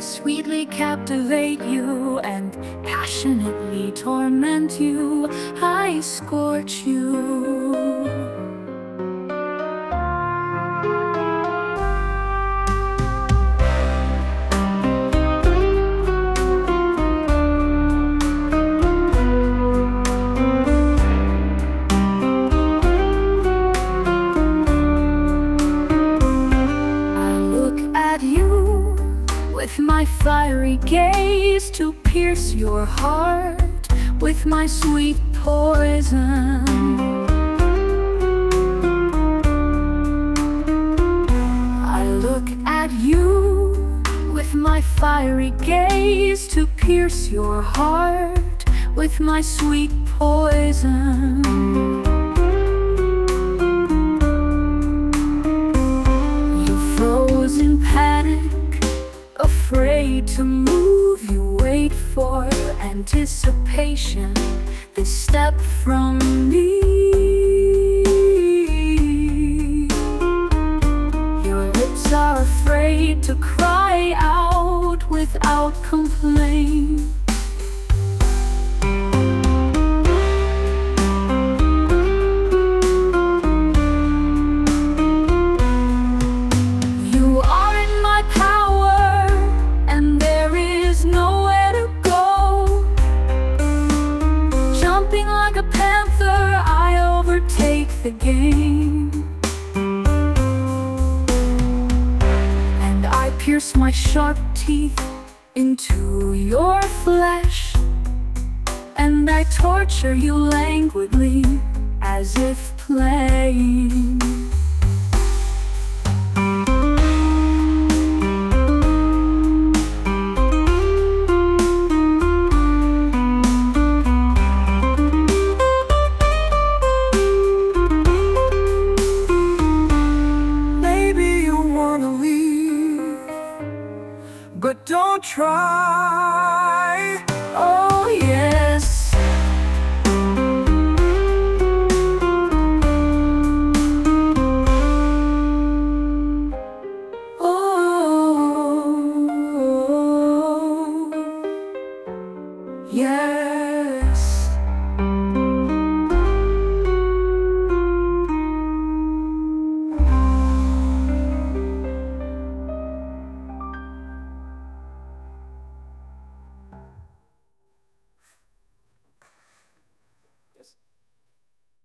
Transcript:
sweetly captivate you and passionately torment you. I scorch you. With my fiery gaze to pierce your heart with my sweet poison. I look at you with my fiery gaze to pierce your heart with my sweet poison. You froze in panic, afraid to move, you wait for anticipation, this step from me. Your lips are afraid to cry out without complaint. The game, and I pierce my sharp teeth into your flesh, and I torture you languidly as if playing. But don't try. Oh yes. Oh yes.